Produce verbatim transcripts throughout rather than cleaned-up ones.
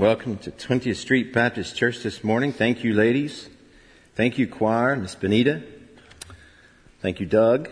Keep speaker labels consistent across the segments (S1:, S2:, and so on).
S1: Welcome to twentieth Street Baptist Church this morning. Thank you, ladies. Thank you, choir, Miss Benita. Thank you, Doug.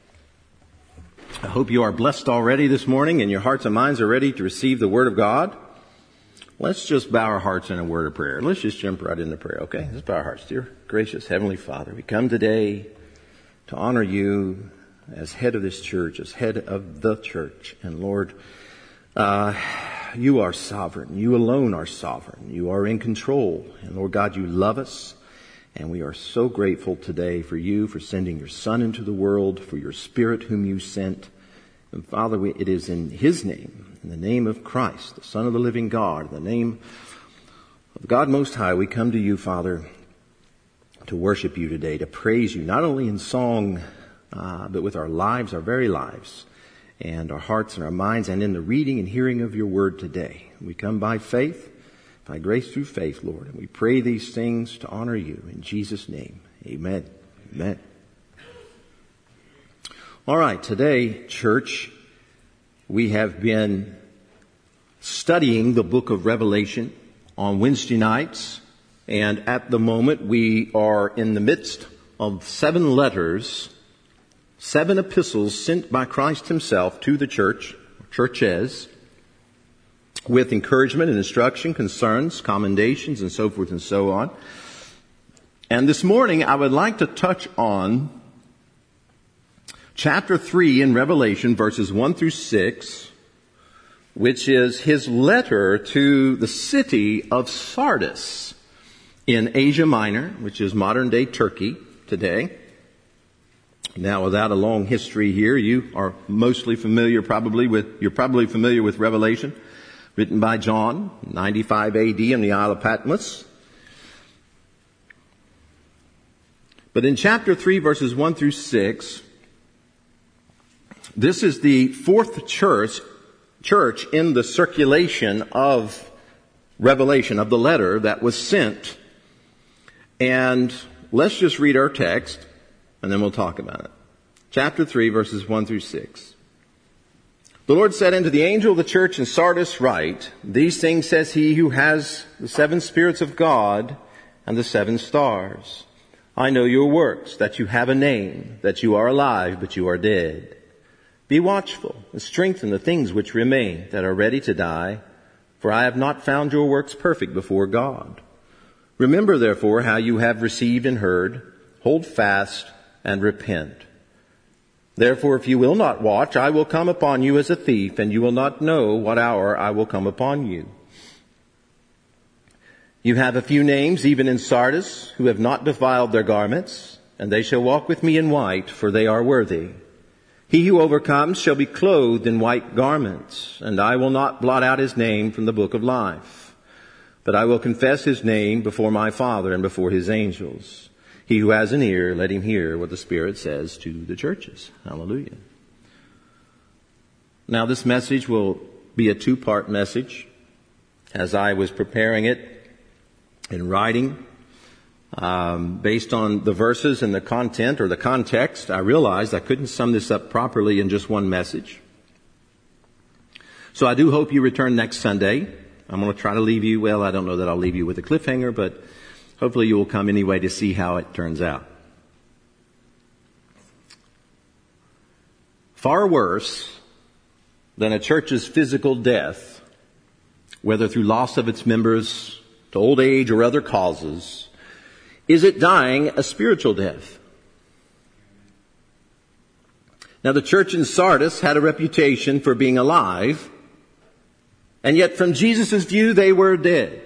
S1: I hope you are blessed already this morning and your hearts and minds are ready to receive the Word of God. Let's just bow our hearts in a word of prayer. Let's just jump right into prayer, okay? Let's bow our hearts. Dear gracious Heavenly Father, we come today to honor you as head of this church, as head of the church. And Lord, uh, you are sovereign. You alone are sovereign. You are in control. And Lord God, you love us. And we are so grateful today for you, for sending your Son into the world, for your Spirit whom you sent. And Father, we, it is in his name, in the name of Christ, the Son of the living God, in the name of God Most High, we come to you, Father, to worship you today, to praise you, not only in song, uh, but with our lives, our very lives, and our hearts and our minds, and in the reading and hearing of your word today. We come by faith, by grace through faith, Lord, and we pray these things to honor you. In Jesus' name, amen. Amen. All right, today, church, we have been studying the book of Revelation on Wednesday nights, and at the moment we are in the midst of seven letters, seven epistles sent by Christ himself to the church, churches, with encouragement and instruction, concerns, commendations, and so forth and so on. And this morning I would like to touch on chapter three in Revelation, verses one through six, which is his letter to the city of Sardis in Asia Minor, which is modern-day Turkey today. Now, without a long history here, you are mostly familiar probably with, you're probably familiar with Revelation, written by John, ninety-five A D on the Isle of Patmos. But in chapter three, verses one through six, this is the fourth church, church in the circulation of Revelation, of the letter that was sent. And let's just read our text, and then we'll talk about it. Chapter three, verses one through six. The Lord said unto the angel of the church in Sardis, write, these things says he who has the seven spirits of God and the seven stars. I know your works, that you have a name, that you are alive, but you are dead. Be watchful and strengthen the things which remain that are ready to die, for I have not found your works perfect before God. Remember therefore how you have received and heard, hold fast and repent. Therefore, if you will not watch, I will come upon you as a thief, and you will not know what hour I will come upon you. You have a few names, even in Sardis, who have not defiled their garments, and they shall walk with me in white, for they are worthy. He who overcomes shall be clothed in white garments, and I will not blot out his name from the book of life, but I will confess his name before my Father and before his angels. He who has an ear, let him hear what the Spirit says to the churches. Hallelujah. Now, this message will be a two-part message. As I was preparing it and writing, um, based on the verses and the content or the context, I realized I couldn't sum this up properly in just one message. So I do hope you return next Sunday. I'm going to try to leave you, well, I don't know that I'll leave you with a cliffhanger, but hopefully you will come anyway to see how it turns out. Far worse than a church's physical death, whether through loss of its members to old age or other causes, is it dying a spiritual death. Now, the church in Sardis had a reputation for being alive, and yet from Jesus' view, they were dead.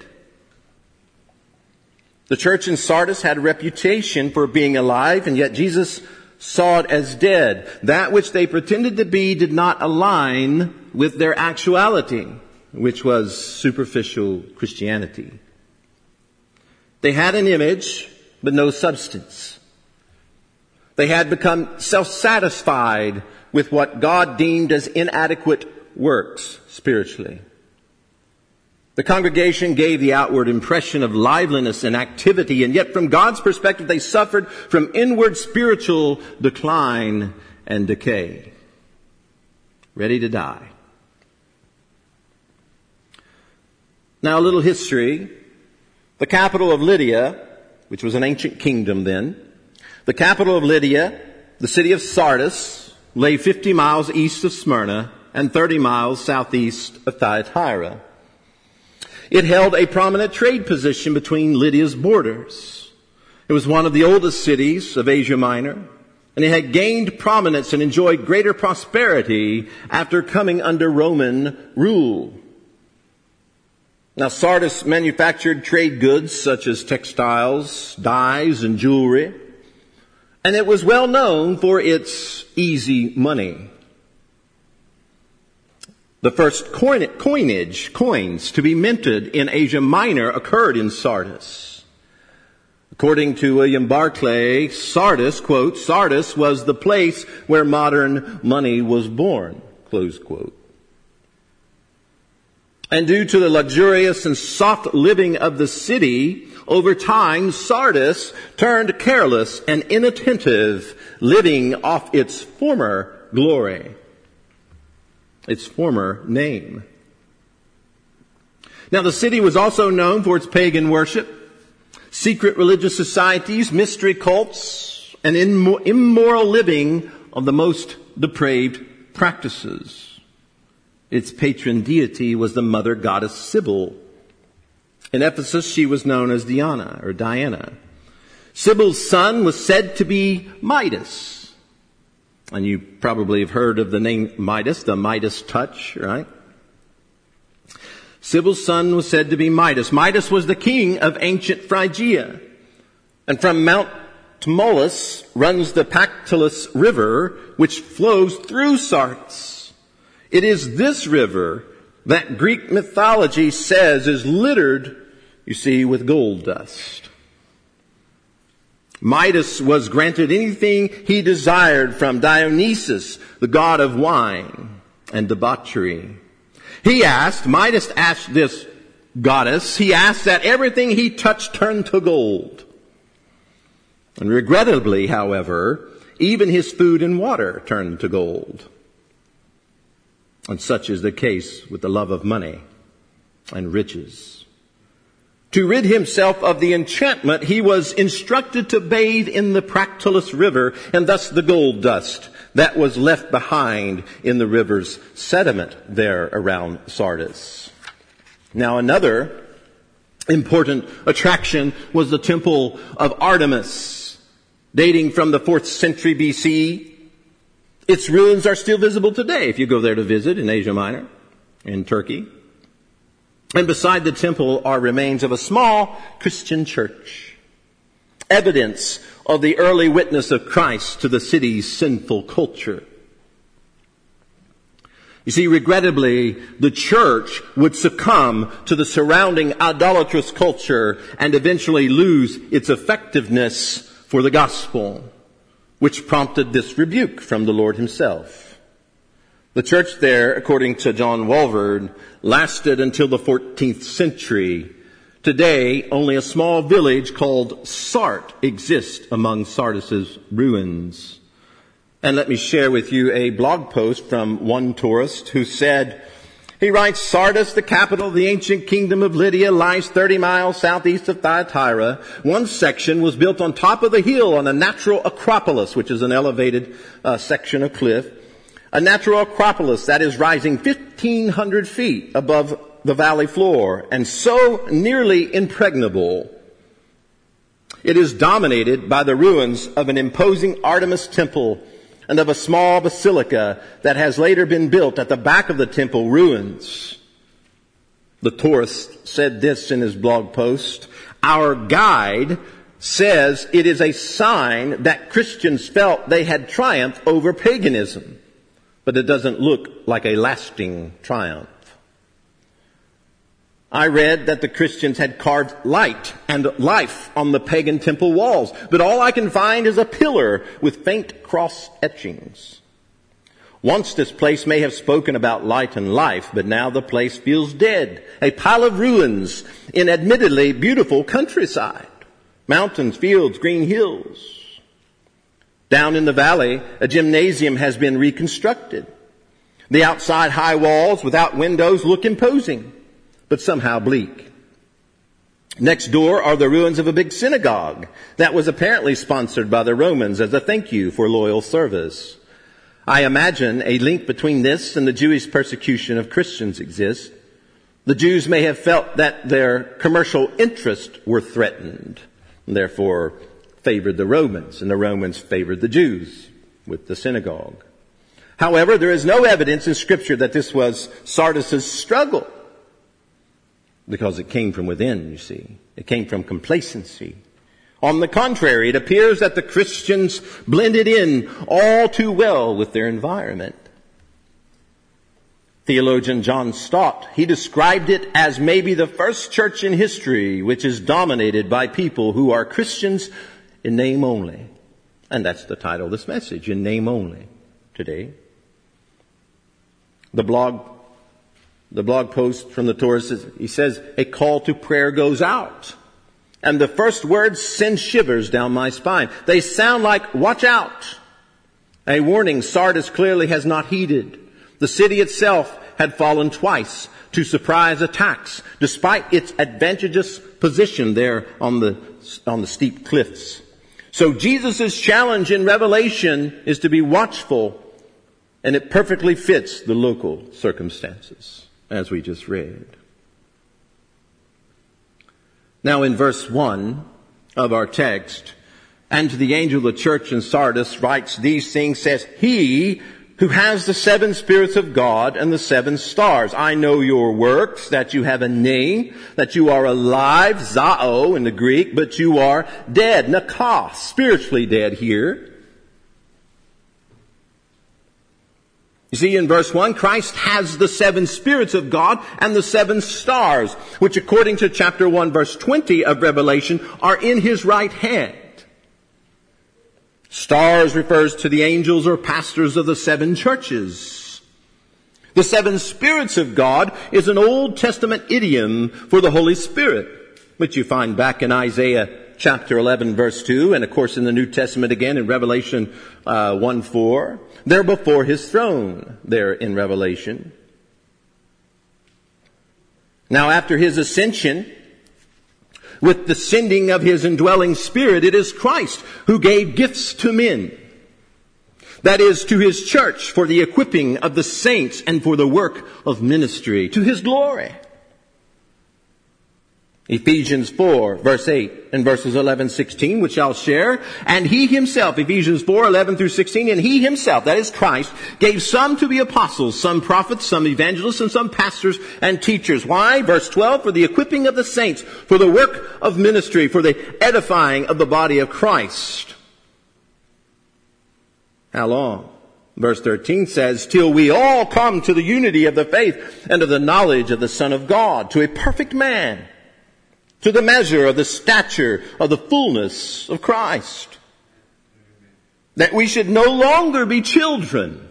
S1: The church in Sardis had a reputation for being alive, and yet Jesus saw it as dead. That which they pretended to be did not align with their actuality, which was superficial Christianity. They had an image, but no substance. They had become self-satisfied with what God deemed as inadequate works spiritually. The congregation gave the outward impression of liveliness and activity, and yet from God's perspective they suffered from inward spiritual decline and decay. Ready to die. Now, a little history. The capital of Lydia, which was an ancient kingdom then, the capital of Lydia, the city of Sardis, lay fifty miles east of Smyrna and thirty miles southeast of Thyatira. It held a prominent trade position between Lydia's borders. It was one of the oldest cities of Asia Minor, and it had gained prominence and enjoyed greater prosperity after coming under Roman rule. Now, Sardis manufactured trade goods such as textiles, dyes, and jewelry, and it was well known for its easy money. The first coin, coinage, coins to be minted in Asia Minor occurred in Sardis. According to William Barclay, Sardis, quote, Sardis was the place where modern money was born, close quote. And due to the luxurious and soft living of the city, over time, Sardis turned careless and inattentive, living off its former glory, its former name. Now, the city was also known for its pagan worship, secret religious societies, mystery cults, and immoral living of the most depraved practices. Its patron deity was the mother goddess Sybil. In Ephesus, she was known as Diana or Diana. Sybil's son was said to be Midas. And you probably have heard of the name Midas, the Midas touch, right? Sybil's son was said to be Midas. Midas was the king of ancient Phrygia. And from Mount Tmolus runs the Pactolus River, which flows through Sardis. It is this river that Greek mythology says is littered, you see, with gold dust. Midas was granted anything he desired from Dionysus, the god of wine and debauchery. He asked, Midas asked this goddess, he asked that everything he touched turn to gold. And regrettably, however, even his food and water turned to gold. And such is the case with the love of money and riches. To rid himself of the enchantment, he was instructed to bathe in the Pactolus River, and thus the gold dust that was left behind in the river's sediment there around Sardis. Now, another important attraction was the Temple of Artemis, dating from the fourth century B C. Its ruins are still visible today if you go there to visit in Asia Minor, in Turkey. And beside the temple are remains of a small Christian church, evidence of the early witness of Christ to the city's sinful culture. You see, regrettably, the church would succumb to the surrounding idolatrous culture and eventually lose its effectiveness for the gospel, which prompted this rebuke from the Lord himself. The church there, according to John Walvoord, lasted until the fourteenth century. Today, only a small village called Sart exists among Sardis's ruins. And let me share with you a blog post from one tourist who said, he writes, Sardis, the capital of the ancient kingdom of Lydia, lies thirty miles southeast of Thyatira. One section was built on top of the hill on a natural acropolis, which is an elevated uh, section of cliff. A natural acropolis that is rising fifteen hundred feet above the valley floor and so nearly impregnable. It is dominated by the ruins of an imposing Artemis temple and of a small basilica that has later been built at the back of the temple ruins. The tourist said this in his blog post, our guide says it is a sign that Christians felt they had triumphed over paganism, but it doesn't look like a lasting triumph. I read that the Christians had carved light and life on the pagan temple walls, but all I can find is a pillar with faint cross etchings. Once this place may have spoken about light and life, but now the place feels dead, a pile of ruins in admittedly beautiful countryside, mountains, fields, green hills. Down in the valley, a gymnasium has been reconstructed. The outside high walls without windows look imposing. but somehow bleak. Next door are the ruins of a big synagogue that was apparently sponsored by the Romans as a thank you for loyal service. I imagine a link between this and the Jewish persecution of Christians exists. The Jews may have felt that their commercial interests were threatened, and therefore favored the Romans, and the Romans favored the Jews with the synagogue. However, there is no evidence in Scripture that this was Sardis' struggle, because it came from within, you see. It came from complacency. On the contrary, it appears that the Christians blended in all too well with their environment. Theologian John Stott, he described it as maybe the first church in history which is dominated by people who are Christians in name only. And that's the title of this message, In Name Only, today. The blog The blog post from the tourist, he says, a call to prayer goes out. And the first words send shivers down my spine. They sound like, watch out. A warning Sardis clearly has not heeded. The city itself had fallen twice to surprise attacks, despite its advantageous position there on the, on the steep cliffs. So Jesus' challenge in Revelation is to be watchful, and it perfectly fits the local circumstances, as we just read. Now in verse one of our text, and to the angel of the church in Sardis writes these things, says, He who has the seven spirits of God and the seven stars. I know your works, that you have a name, that you are alive, zao in the Greek, but you are dead, nakos, spiritually dead here. You see, in verse one, Christ has the seven spirits of God and the seven stars, which according to chapter one, verse twenty of Revelation, are in his right hand. Stars refers to the angels or pastors of the seven churches. The seven spirits of God is an Old Testament idiom for the Holy Spirit, which you find back in Isaiah chapter eleven, verse two, and of course in the New Testament again in Revelation uh, one four. They're before his throne there in Revelation. Now after his ascension, with the sending of his indwelling Spirit, it is Christ who gave gifts to men. That is, to his church for the equipping of the saints and for the work of ministry, to his glory. Ephesians four, verse eight, and verses eleven, sixteen, which I'll share. And he himself, Ephesians four, eleven through sixteen, and he himself, that is Christ, gave some to be apostles, some prophets, some evangelists, and some pastors and teachers. Why? Verse twelve, for the equipping of the saints, for the work of ministry, for the edifying of the body of Christ. How long? Verse thirteen says, till we all come to the unity of the faith and of the knowledge of the Son of God, to a perfect man, to the measure of the stature of the fullness of Christ. That we should no longer be children,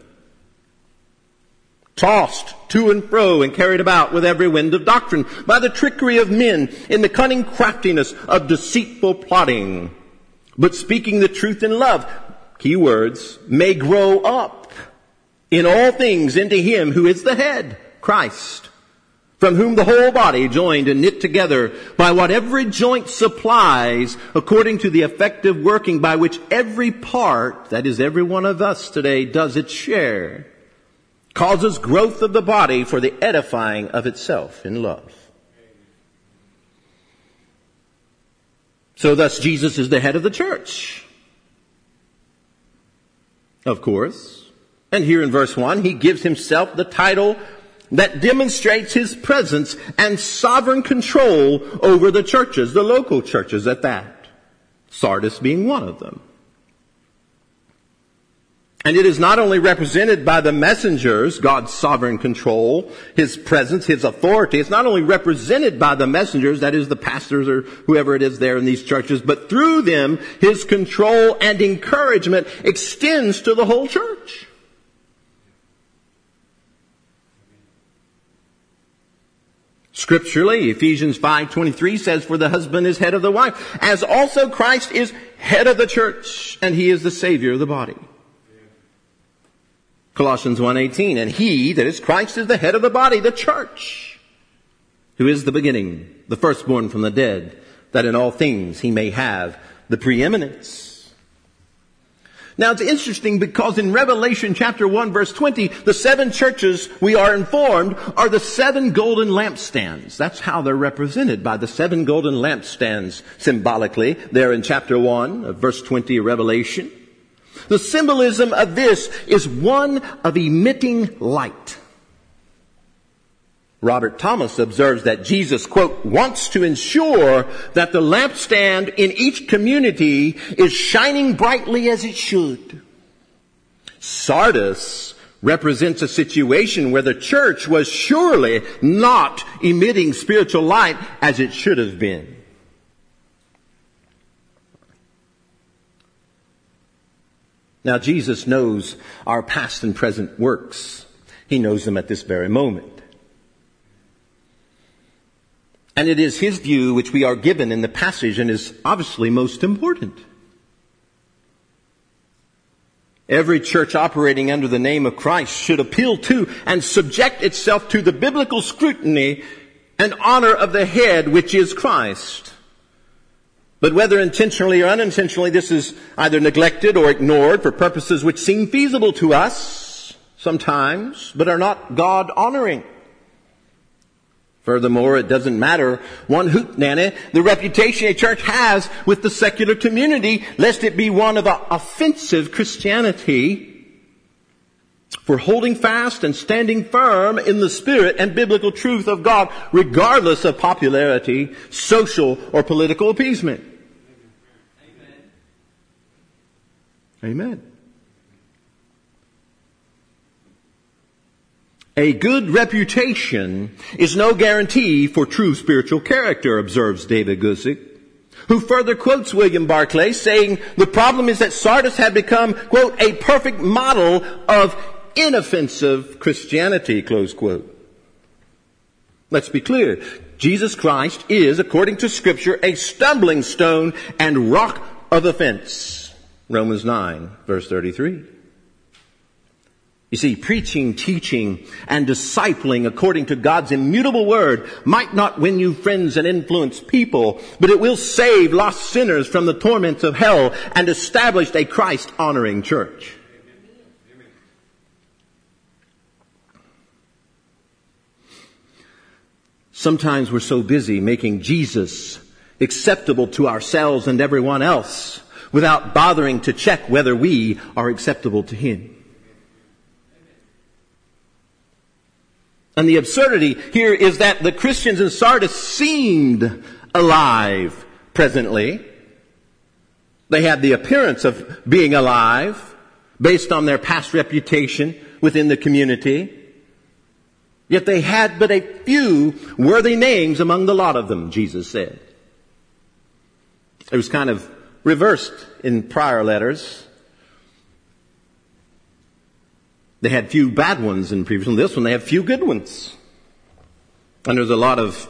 S1: tossed to and fro and carried about with every wind of doctrine, by the trickery of men, in the cunning craftiness of deceitful plotting, but speaking the truth in love, key words, may grow up in all things into him who is the head, Christ, from whom the whole body, joined and knit together by what every joint supplies, according to the effective working by which every part, that is every one of us today, does its share, causes growth of the body for the edifying of itself in love. So thus Jesus is the head of the church, of course. And here in verse one, he gives himself the title that demonstrates his presence and sovereign control over the churches, the local churches at that. Sardis being one of them. And it is not only represented by the messengers, God's sovereign control, his presence, his authority. It's not only represented by the messengers, that is the pastors or whoever it is there in these churches, but through them, his control and encouragement extends to the whole church. Scripturally, Ephesians five twenty-three says, for the husband is head of the wife, as also Christ is head of the church, and he is the Savior of the body. Colossians one eighteen, and he, that is Christ, is the head of the body, the church. who is the beginning, the firstborn from the dead, that in all things he may have the preeminence. Now it's interesting because in Revelation chapter one verse twenty, the seven churches, we are informed, are the seven golden lampstands. That's how they're represented, by the seven golden lampstands symbolically there in chapter one of verse twenty of Revelation. The symbolism of this is one of emitting light. Robert Thomas observes that Jesus, quote, wants to ensure that the lampstand in each community is shining brightly as it should. Sardis represents a situation where the church was surely not emitting spiritual light as it should have been. Now, Jesus knows our past and present works. He knows them at this very moment. And it is his view which we are given in the passage and is obviously most important. Every church operating under the name of Christ should appeal to and subject itself to the biblical scrutiny and honor of the head, which is Christ. But whether intentionally or unintentionally, this is either neglected or ignored for purposes which seem feasible to us sometimes, but are not God-honoring. Furthermore, it doesn't matter one hootenanny the reputation a church has with the secular community, lest it be one of offensive Christianity, for holding fast and standing firm in the spirit and biblical truth of God, regardless of popularity, social or political appeasement. Amen. Amen. A good reputation is no guarantee for true spiritual character, observes David Guzik, who further quotes William Barclay, saying the problem is that Sardis had become, quote, a perfect model of inoffensive Christianity, close quote. Let's be clear. Jesus Christ is, according to Scripture, a stumbling stone and rock of offense. Romans nine, verse thirty-three. You see, preaching, teaching, and discipling according to God's immutable word might not win you friends and influence people, but it will save lost sinners from the torments of hell and establish a Christ-honoring church. Amen. Sometimes we're so busy making Jesus acceptable to ourselves and everyone else without bothering to check whether we are acceptable to Him. And the absurdity here is that the Christians in Sardis seemed alive presently. They had the appearance of being alive based on their past reputation within the community. Yet they had but a few worthy names among the lot of them, Jesus said. It was kind of reversed in prior letters. They had few bad ones in previous one. This one, they have few good ones. And there's a lot of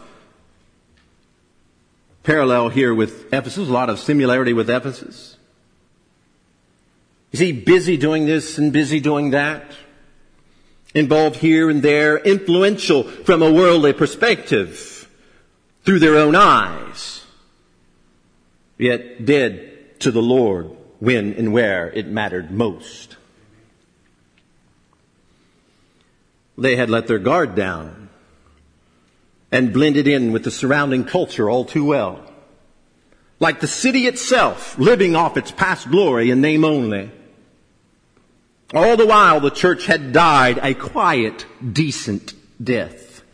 S1: parallel here with Ephesus, a lot of similarity with Ephesus. You see, busy doing this and busy doing that. Involved here and there, influential from a worldly perspective, through their own eyes. Yet dead to the Lord when and where it mattered most. They had let their guard down and blended in with the surrounding culture all too well. Like the city itself, living off its past glory in name only. All the while the church had died a quiet, decent death.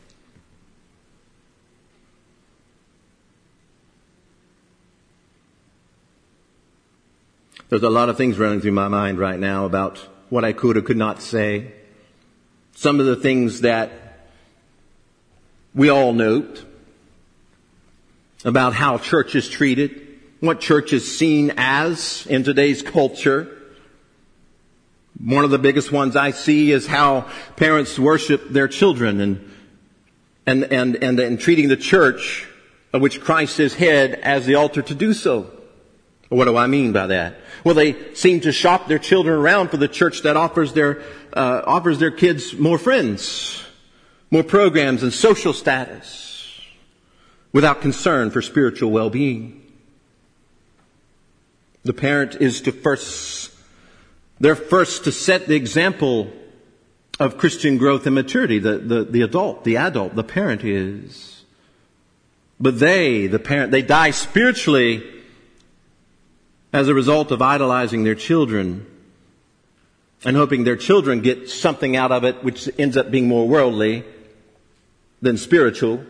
S1: There's a lot of things running through my mind right now about what I could or could not say. Some of the things that we all note about how church is treated, what church is seen as in today's culture. One of the biggest ones I see is how parents worship their children and and and and, and treating the church, of which Christ is head, as the altar to do so. What do I mean by that? Well, they seem to shop their children around for the church that offers their uh, offers their kids more friends, more programs, and social status. without concern for spiritual well-being. The parent is to first, they're first to set the example of Christian growth and maturity. The, the, the adult, the adult, the parent is. But they, the parent, they die spiritually as a result of idolizing their children and hoping their children get something out of it which ends up being more worldly than spiritual.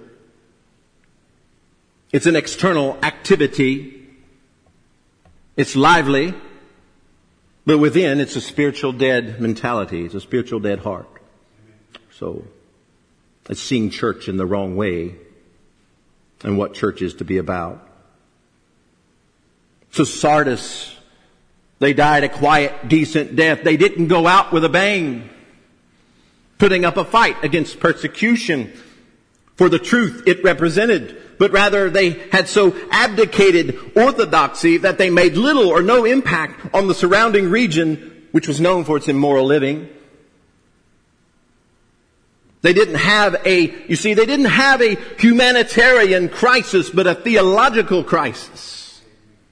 S1: It's an external activity. It's lively. But within, it's a spiritual dead mentality. It's a spiritual dead heart. So, it's seeing church in the wrong way and what church is to be about. So Sardis, they died a quiet, decent death. They didn't go out with a bang, putting up a fight against persecution for the truth it represented. But rather they had so abdicated orthodoxy that they made little or no impact on the surrounding region, which was known for its immoral living. They didn't have a, you see, they didn't have a humanitarian crisis, but a theological crisis.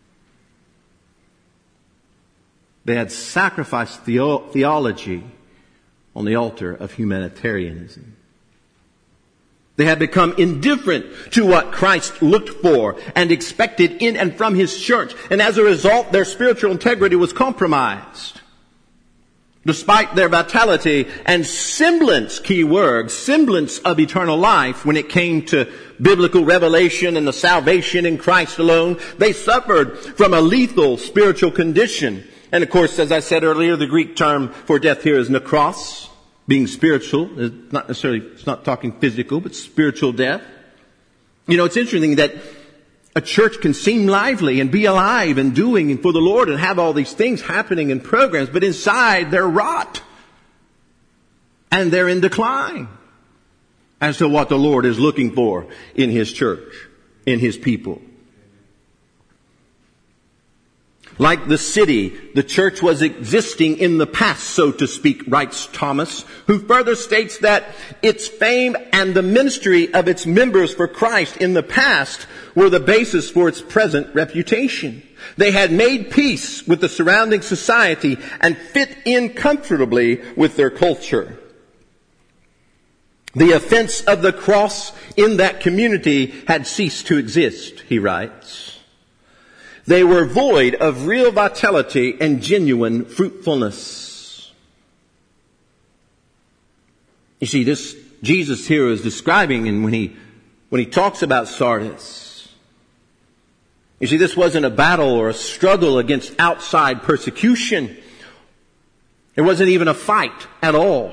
S1: They had sacrificed theo- theology on the altar of humanitarianism. They had become indifferent to what Christ looked for and expected in and from His church. And as a result, their spiritual integrity was compromised. Despite their vitality and semblance, key word, semblance of eternal life when it came to biblical revelation and the salvation in Christ alone, they suffered from a lethal spiritual condition. And of course, as I said earlier, the Greek term for death here is nekros. Being spiritual, is not necessarily, it's not talking physical, but spiritual death. You know, it's interesting that a church can seem lively and be alive and doing for the Lord and have all these things happening in programs, but inside they're rot. And they're in decline as to what the Lord is looking for in His church, in His people. Like the city, the church was existing in the past, so to speak, writes Thomas, who further states that its fame and the ministry of its members for Christ in the past were the basis for its present reputation. They had made peace with the surrounding society and fit in comfortably with their culture. The offense of the cross in that community had ceased to exist, he writes. They were void of real vitality and genuine fruitfulness. You see, this Jesus here is describing, and when he when he talks about Sardis, you see, this wasn't a battle or a struggle against outside persecution. It wasn't even a fight at all.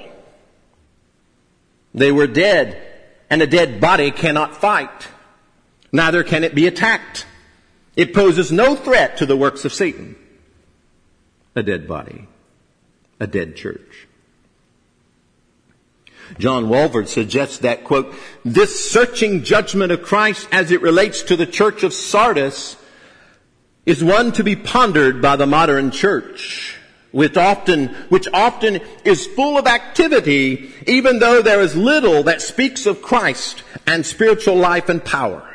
S1: They were dead, and a dead body cannot fight. Neither can it be attacked. It poses no threat to the works of Satan. A dead body. A dead church. John Walvoord suggests that, quote, this searching judgment of Christ as it relates to the church of Sardis is one to be pondered by the modern church, which often, which often is full of activity, even though there is little that speaks of Christ and spiritual life and power.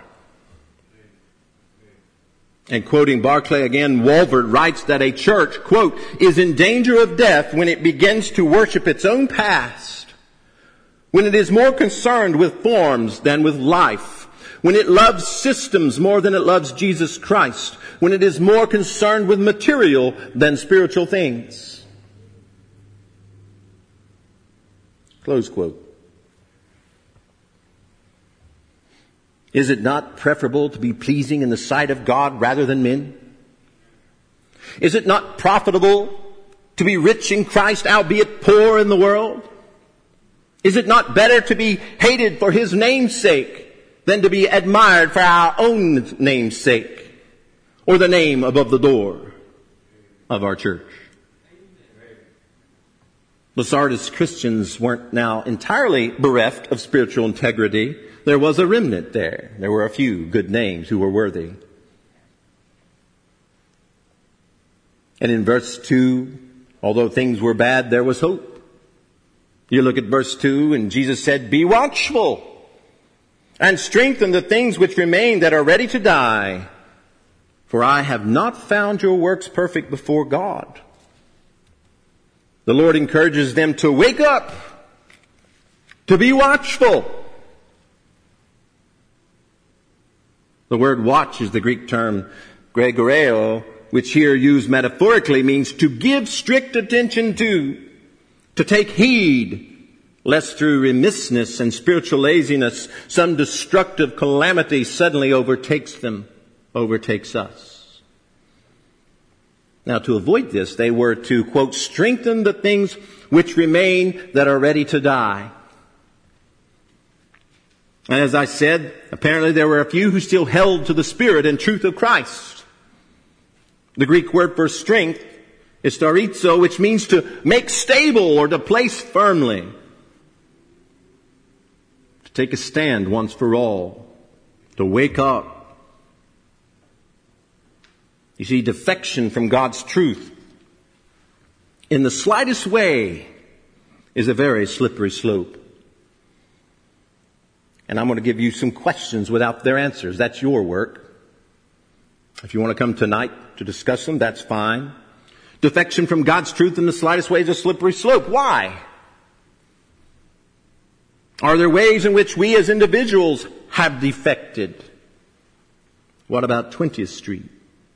S1: And quoting Barclay again, Walvoord writes that a church, quote, is in danger of death when it begins to worship its own past, when it is more concerned with forms than with life, when it loves systems more than it loves Jesus Christ, when it is more concerned with material than spiritual things. Close quote. Is it not preferable to be pleasing in the sight of God rather than men? Is it not profitable to be rich in Christ, albeit poor in the world? Is it not better to be hated for His name's sake than to be admired for our own name's sake, or the name above the door of our church? The Sardis Christians weren't now entirely bereft of spiritual integrity. There was a remnant there. There were a few good names who were worthy. And in verse two, although things were bad, there was hope. You look at verse two, and Jesus said, be watchful. and strengthen the things which remain that are ready to die. For I have not found your works perfect before God. The Lord encourages them to wake up, to be watchful. The word watch is the Greek term gregoreo, which here used metaphorically means to give strict attention to, to take heed, lest through remissness and spiritual laziness, some destructive calamity suddenly overtakes them, overtakes us. Now, to avoid this, they were to, quote, strengthen the things which remain that are ready to die. And as I said, apparently there were a few who still held to the spirit and truth of Christ. The Greek word for strength is starizo, which means to make stable or to place firmly. To take a stand once for all. To wake up. You see, defection from God's truth in the slightest way is a very slippery slope. And I'm going to give you some questions without their answers. That's your work. If you want to come tonight to discuss them, that's fine. Defection from God's truth in the slightest way is a slippery slope. Why? Are there ways in which we as individuals have defected? What about twentieth Street?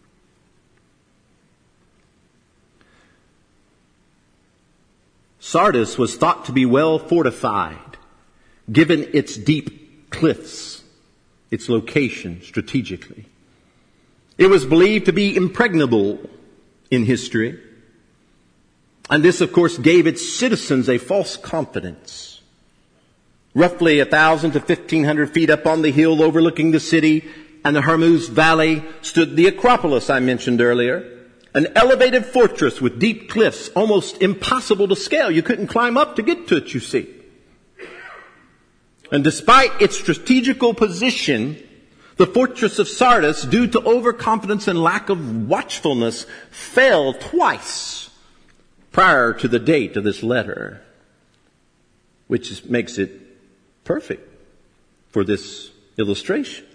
S1: Sardis was thought to be well fortified, given its deep cliffs, its location strategically. It was believed to be impregnable in history. And this, of course, gave its citizens a false confidence. Roughly a thousand to fifteen hundred feet up on the hill overlooking the city and the Hormuz Valley stood the Acropolis I mentioned earlier. An elevated fortress with deep cliffs, almost impossible to scale. You couldn't climb up to get to it, you see. And despite its strategical position, the fortress of Sardis, due to overconfidence and lack of watchfulness, fell twice prior to the date of this letter, which is, makes it perfect for this illustration.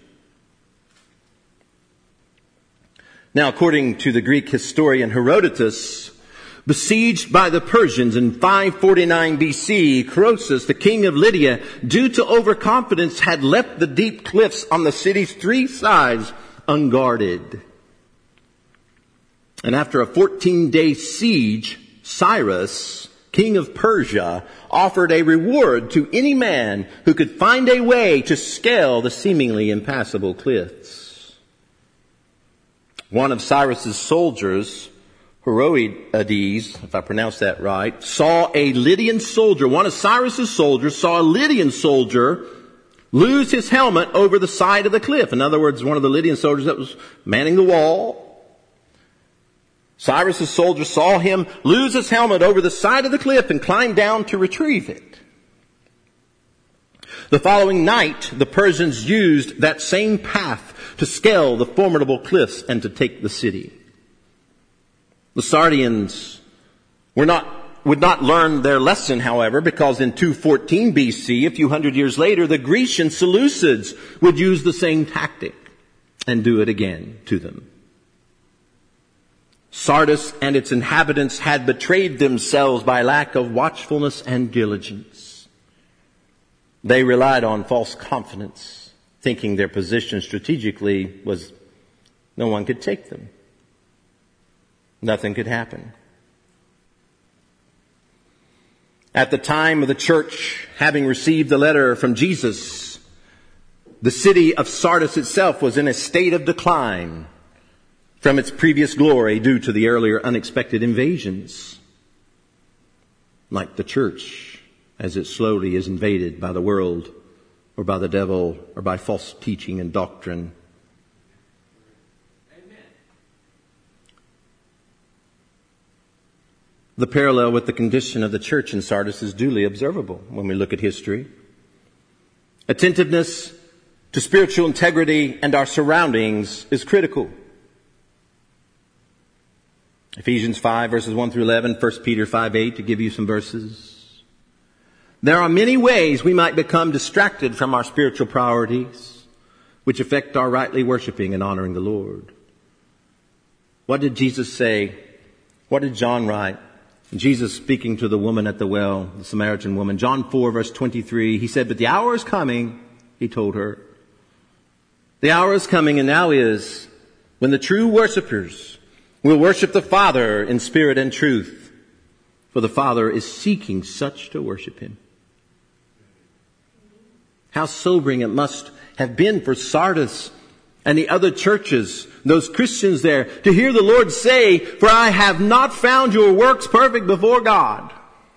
S1: Now, according to the Greek historian Herodotus, besieged by the Persians in five forty-nine B C, Croesus, the king of Lydia, due to overconfidence, had left the deep cliffs on the city's three sides unguarded. And after a fourteen-day siege, Cyrus, king of Persia, offered a reward to any man who could find a way to scale the seemingly impassable cliffs. One of Cyrus's soldiers, Heroides, if I pronounce that right, saw a Lydian soldier, one of Cyrus's soldiers saw a Lydian soldier lose his helmet over the side of the cliff. In other words, one of the Lydian soldiers that was manning the wall. Cyrus's soldier saw him lose his helmet over the side of the cliff and climb down to retrieve it. The following night, the Persians used that same path to scale the formidable cliffs and to take the city. The Sardians were not, would not learn their lesson, however, because in two fourteen B C, a few hundred years later, the Grecian Seleucids would use the same tactic and do it again to them. Sardis and its inhabitants had betrayed themselves by lack of watchfulness and diligence. They relied on false confidence, thinking their position strategically was no one could take them. Nothing could happen. At the time of the church having received the letter from Jesus, the city of Sardis itself was in a state of decline from its previous glory due to the earlier unexpected invasions. Like the church, as it slowly is invaded by the world or by the devil or by false teaching and doctrine. The parallel with the condition of the church in Sardis is duly observable when we look at history. Attentiveness to spiritual integrity and our surroundings is critical. Ephesians five verses one through eleven, First Peter five eight to give you some verses. There are many ways we might become distracted from our spiritual priorities, which affect our rightly worshiping and honoring the Lord. What did Jesus say? What did John write? Jesus speaking to the woman at the well, the Samaritan woman. John four verse twenty-three, he said, "But the hour is coming," he told her. "The hour is coming and now is when the true worshipers will worship the Father in spirit and truth. For the Father is seeking such to worship Him." How sobering it must have been for Sardis and the other churches, those Christians there, to hear the Lord say, "For I have not found your works perfect before God."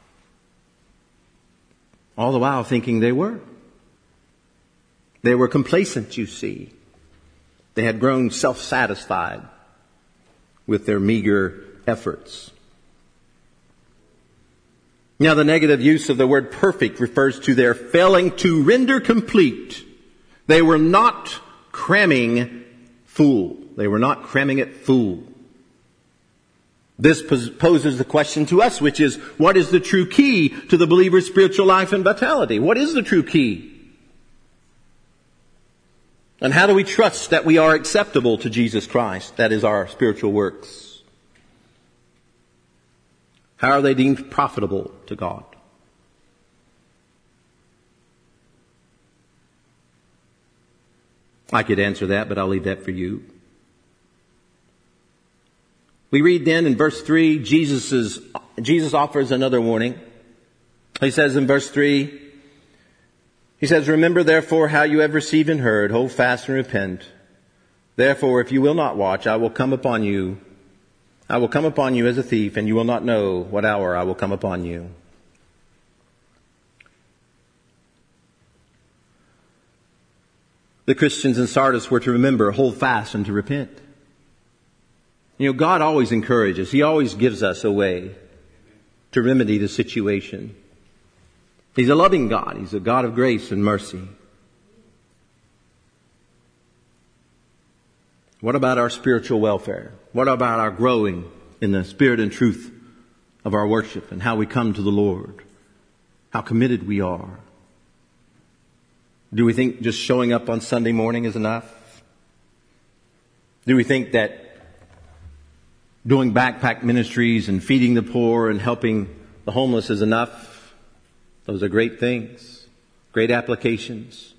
S1: All the while thinking they were. They were complacent, you see. They had grown self-satisfied with their meager efforts. Now, the negative use of the word perfect refers to their failing to render complete. They were not cramming full. They were not cramming it full. This poses the question to us, which is, what is the true key to the believer's spiritual life and vitality? What is the true key? And how do we trust that we are acceptable to Jesus Christ? That is our spiritual works. How are they deemed profitable to God? I could answer that, but I'll leave that for you. We read then in verse three, Jesus's, Jesus offers another warning. He says in verse three, he says, "Remember therefore how you have received and heard, hold fast and repent. Therefore, if you will not watch, I will come upon you. I will come upon you as a thief, and you will not know what hour I will come upon you." The Christians in Sardis were to remember, hold fast, and to repent. You know, God always encourages. He always gives us a way to remedy the situation. He's a loving God. He's a God of grace and mercy. What about our spiritual welfare? What about our growing in the spirit and truth of our worship and how we come to the Lord? How committed we are? Do we think just showing up on Sunday morning is enough? Do we think that doing backpack ministries and feeding the poor and helping the homeless is enough? Those are great things, great applications.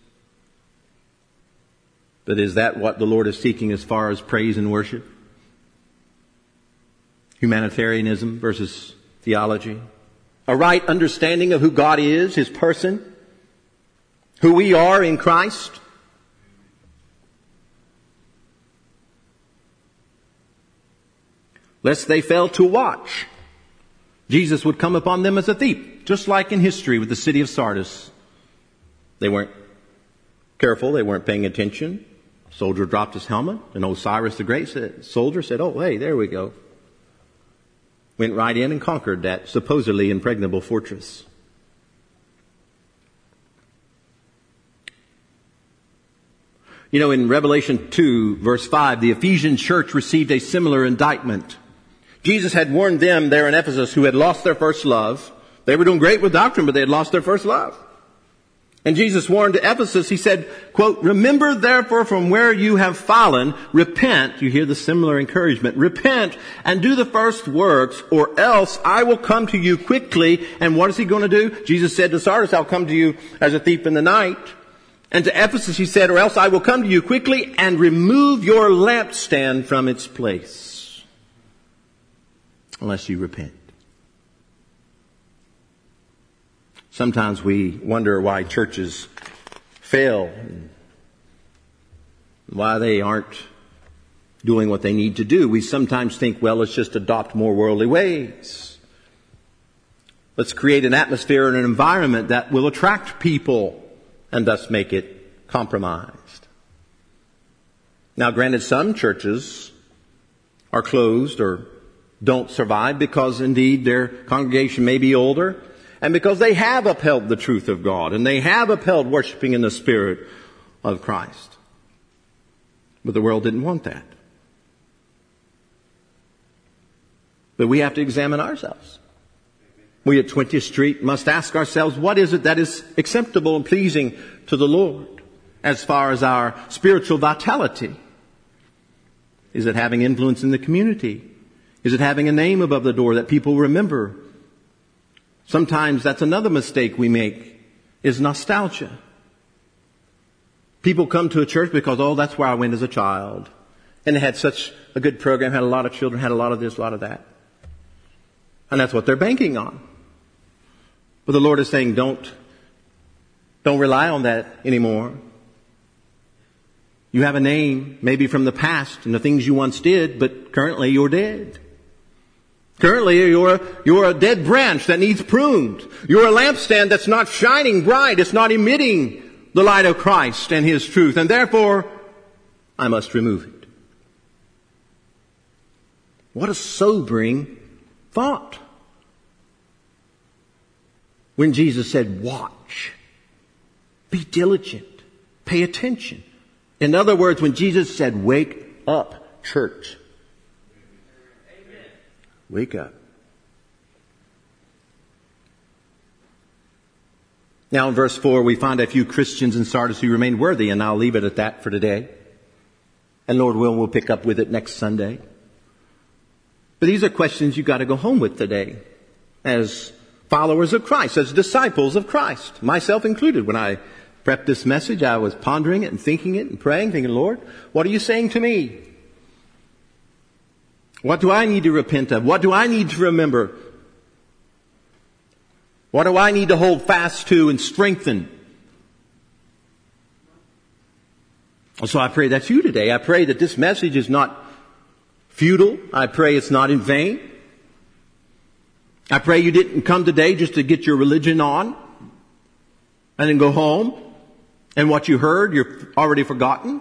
S1: But is that what the Lord is seeking as far as praise and worship? Humanitarianism versus theology. A right understanding of who God is, His person, who we are in Christ. Lest they fail to watch, Jesus would come upon them as a thief, just like in history with the city of Sardis. They weren't careful, they weren't paying attention. Soldier dropped his helmet, and old Cyrus the Great said, soldier said, "Oh, hey, there we go." Went right in and conquered that supposedly impregnable fortress. You know, in Revelation two, verse five, the Ephesian church received a similar indictment. Jesus had warned them there in Ephesus who had lost their first love. They were doing great with doctrine, but they had lost their first love. And Jesus warned to Ephesus, he said, quote, "Remember therefore from where you have fallen, repent," you hear the similar encouragement, "repent and do the first works, or else I will come to you quickly." And what is he going to do? Jesus said to Sardis, "I'll come to you as a thief in the night." And to Ephesus he said, "Or else I will come to you quickly and remove your lampstand from its place, unless you repent." Sometimes we wonder why churches fail, and why they aren't doing what they need to do. We sometimes think, well, let's just adopt more worldly ways. Let's create an atmosphere and an environment that will attract people and thus make it compromised. Now, granted, some churches are closed or don't survive because indeed their congregation may be older, and because they have upheld the truth of God, and they have upheld worshiping in the Spirit of Christ. But the world didn't want that. But we have to examine ourselves. We at twentieth Street must ask ourselves, what is it that is acceptable and pleasing to the Lord as far as our spiritual vitality? Is it having influence in the community? Is it having a name above the door that people remember? Sometimes that's another mistake we make, is nostalgia. People come to a church because, oh, that's where I went as a child. And they had such a good program, had a lot of children, had a lot of this, a lot of that. And that's what they're banking on. But the Lord is saying, don't, don't rely on that anymore. You have a name, maybe from the past and the things you once did, but currently you're dead. Currently you're, you're a dead branch that needs pruned. You're a lampstand that's not shining bright. It's not emitting the light of Christ and His truth. And therefore, I must remove it. What a sobering thought. When Jesus said, watch, be diligent, pay attention. In other words, when Jesus said, wake up, church. Amen. Wake up. Now in verse four, we find a few Christians in Sardis who remained worthy, and I'll leave it at that for today. And Lord willing, we'll pick up with it next Sunday. But these are questions you've got to go home with today as followers of Christ, as disciples of Christ, myself included. When I prepped this message, I was pondering it and thinking it and praying, thinking, Lord, what are you saying to me? What do I need to repent of? What do I need to remember? What do I need to hold fast to and strengthen? So I pray that's you today. I pray that this message is not futile. I pray it's not in vain. I pray you didn't come today just to get your religion on and then go home and what you heard you've already forgotten.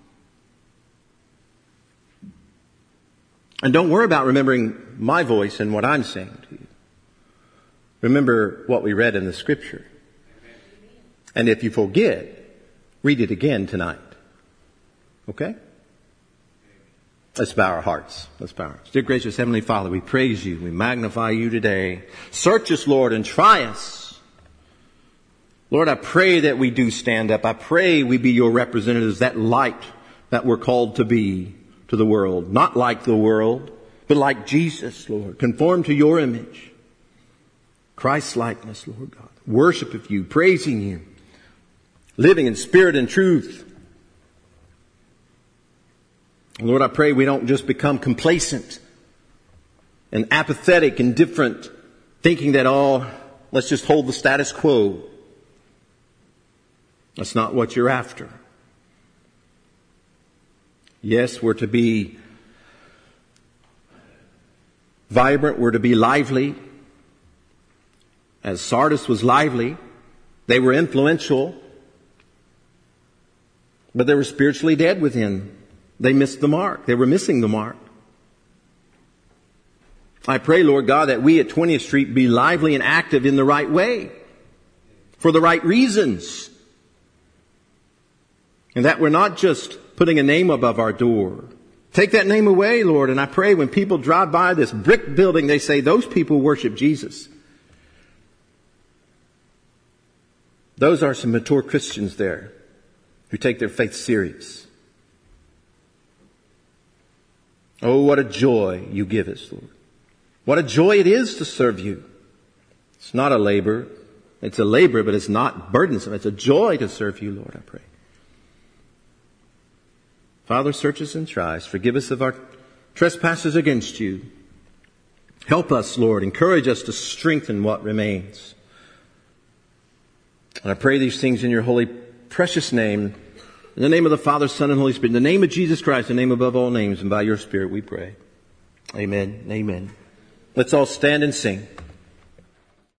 S1: And don't worry about remembering my voice and what I'm saying to you. Remember what we read in the Scripture. And if you forget, read it again tonight. Okay? Let's bow our hearts. Let's bow our hearts. Dear gracious Heavenly Father, we praise you. We magnify you today. Search us, Lord, and try us. Lord, I pray that we do stand up. I pray we be your representatives, that light that we're called to be to the world. Not like the world, but like Jesus, Lord. Conform to your image. Christ's likeness, Lord God. Worship of you, praising you. Living in spirit and truth. Lord, I pray we don't just become complacent and apathetic, indifferent, thinking that, oh, let's just hold the status quo. That's not what you're after. Yes, we're to be vibrant, we're to be lively. As Sardis was lively, they were influential, but they were spiritually dead within. They missed the mark. They were missing the mark. I pray, Lord God, that we at twentieth Street be lively and active in the right way, for the right reasons. And that we're not just putting a name above our door. Take that name away, Lord, and I pray when people drive by this brick building, they say, those people worship Jesus. Those are some mature Christians there who take their faith serious. Oh, what a joy you give us, Lord. What a joy it is to serve you. It's not a labor. It's a labor, but it's not burdensome. It's a joy to serve you, Lord, I pray. Father, search us and try us. Forgive us of our trespasses against you. Help us, Lord. Encourage us to strengthen what remains. And I pray these things in your holy, precious name. In the name of the Father, Son, and Holy Spirit. In the name of Jesus Christ, the name above all names. And by your Spirit we pray. Amen. Amen. Let's all stand and sing.